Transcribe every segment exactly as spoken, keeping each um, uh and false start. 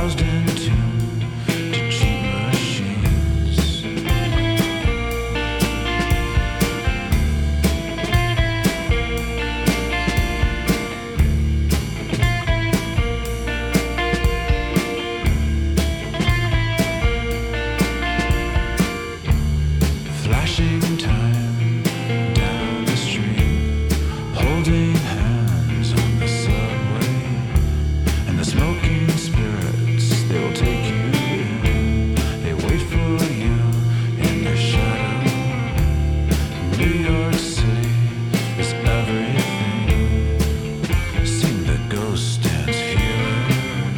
housed in tune to cheap machines. Flashing time down the street, holding hands on the subway, and the smoking spirits, they will take you in. They wait for you in the shadow. New York City is everything. Sing the ghost dance healers.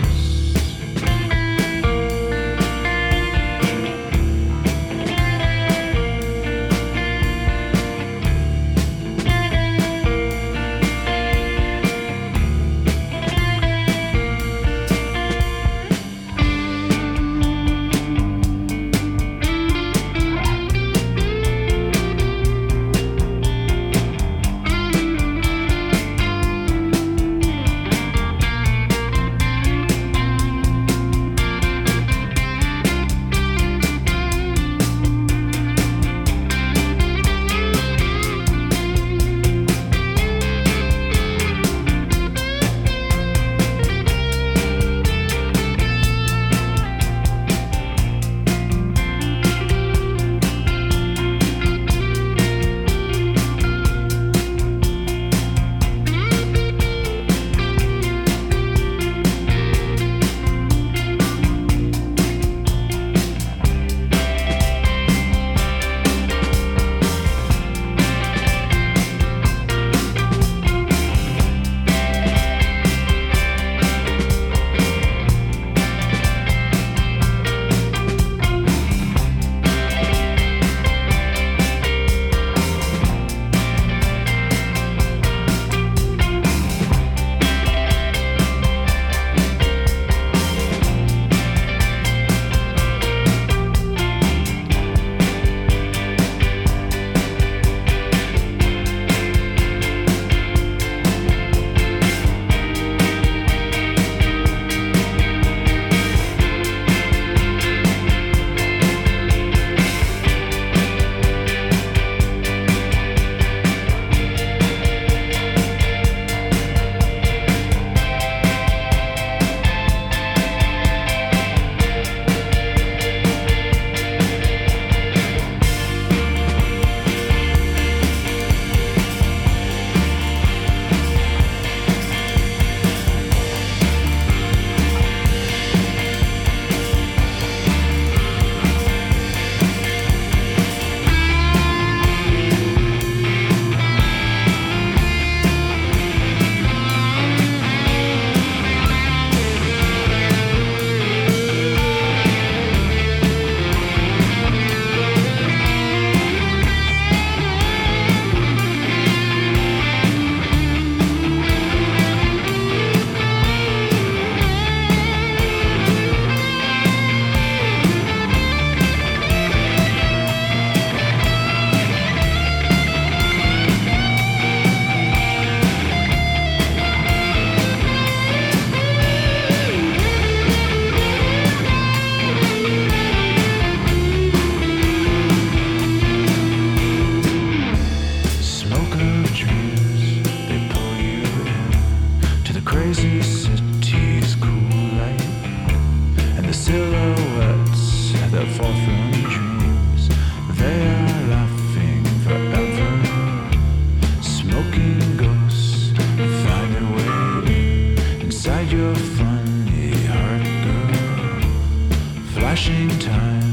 Crazy city's cool light, and the silhouettes that fall from dreams, they are laughing forever. Smoking ghosts find their way inside your funny heart, girl. Flashing time